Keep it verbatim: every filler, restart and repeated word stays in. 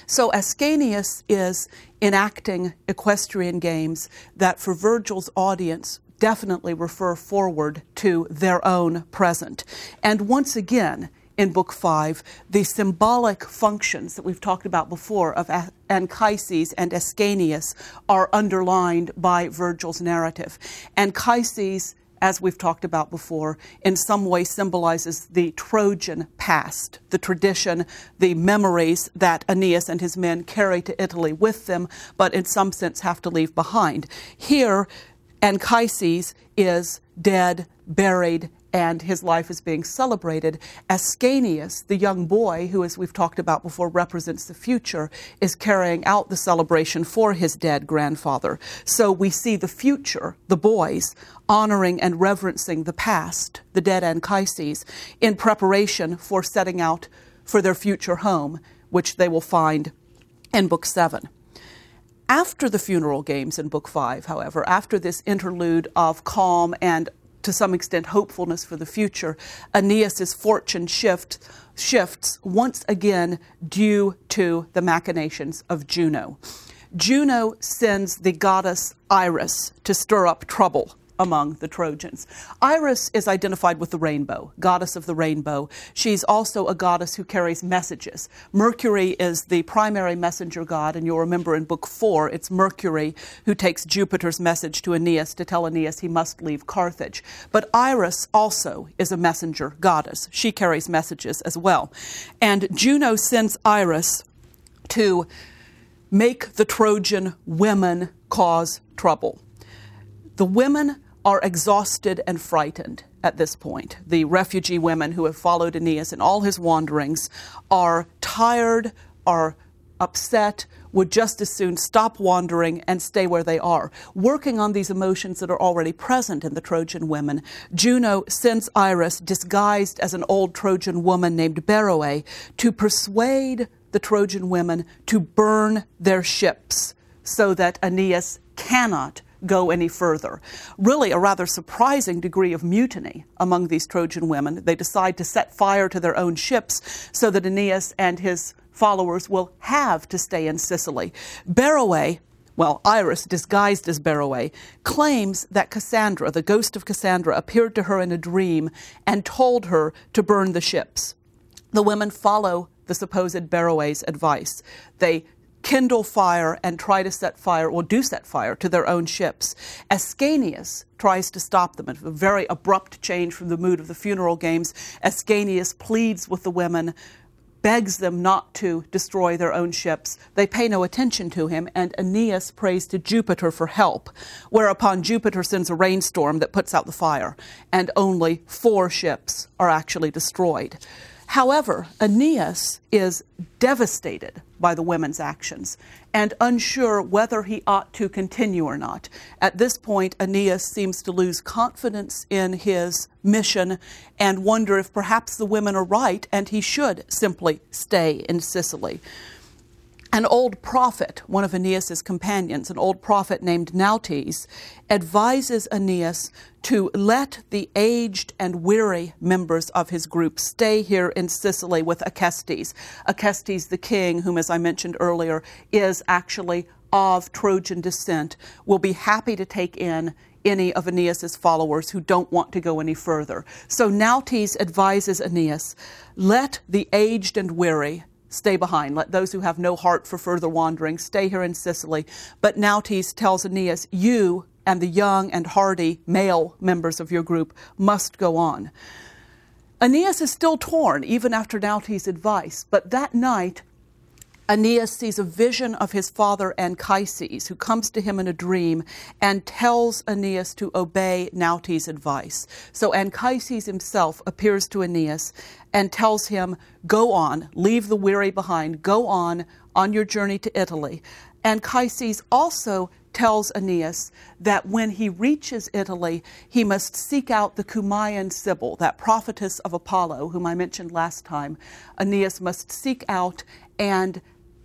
So Ascanius is enacting equestrian games that for Virgil's audience definitely refer forward to their own present. And once again, in Book five, the symbolic functions that we've talked about before of Anchises and Ascanius are underlined by Virgil's narrative. Anchises, as we've talked about before, in some way symbolizes the Trojan past, the tradition, the memories that Aeneas and his men carry to Italy with them, but in some sense have to leave behind. Here, Anchises is dead, buried, and his life is being celebrated. Ascanius, the young boy who, as we've talked about before, represents the future, is carrying out the celebration for his dead grandfather. So we see the future, the boys, honoring and reverencing the past, the dead Anchises, in preparation for setting out for their future home, which they will find in Book seven. After the funeral games in Book five, however, after this interlude of calm and to some extent hopefulness for the future, Aeneas's fortune shift, shifts once again due to the machinations of Juno. Juno sends the goddess Iris to stir up trouble among the Trojans. Iris is identified with the rainbow, goddess of the rainbow. She's also a goddess who carries messages. Mercury is the primary messenger god, and you'll remember in Book four, it's Mercury who takes Jupiter's message to Aeneas to tell Aeneas he must leave Carthage. But Iris also is a messenger goddess. She carries messages as well. And Juno sends Iris to make the Trojan women cause trouble. The women are exhausted and frightened at this point. The refugee women who have followed Aeneas in all his wanderings are tired, are upset, would just as soon stop wandering and stay where they are. Working on these emotions that are already present in the Trojan women, Juno sends Iris, disguised as an old Trojan woman named Beroe, to persuade the Trojan women to burn their ships so that Aeneas cannot go any further. Really a rather surprising degree of mutiny among these Trojan women. They decide to set fire to their own ships so that Aeneas and his followers will have to stay in Sicily. Beroe, well, Iris, disguised as Beroe, claims that Cassandra, the ghost of Cassandra, appeared to her in a dream and told her to burn the ships. The women follow the supposed Beroe's advice. They kindle fire and try to set fire, or do set fire, to their own ships. Ascanius tries to stop them. A very abrupt change from the mood of the funeral games. Ascanius pleads with the women, begs them not to destroy their own ships. They pay no attention to him, and Aeneas prays to Jupiter for help, whereupon Jupiter sends a rainstorm that puts out the fire, and only four ships are actually destroyed. However, Aeneas is devastated by the women's actions and unsure whether he ought to continue or not. At this point, Aeneas seems to lose confidence in his mission and wonder if perhaps the women are right and he should simply stay in Sicily. An old prophet, one of Aeneas's companions, an old prophet named Nautes, advises Aeneas to let the aged and weary members of his group stay here in Sicily with Acestes. Acestes, the king, whom, as I mentioned earlier, is actually of Trojan descent, will be happy to take in any of Aeneas's followers who don't want to go any further. So Nautes advises Aeneas, let the aged and weary stay behind. Let those who have no heart for further wandering stay here in Sicily. But Nautes tells Aeneas, you and the young and hardy male members of your group must go on. Aeneas is still torn, even after Nautes' advice. But that night, Aeneas sees a vision of his father Anchises, who comes to him in a dream and tells Aeneas to obey Nautes' advice. So Anchises himself appears to Aeneas and tells him, go on, leave the weary behind, go on on your journey to Italy. Anchises also tells Aeneas that when he reaches Italy, he must seek out the Cumaean Sibyl, that prophetess of Apollo, whom I mentioned last time. Aeneas must seek out and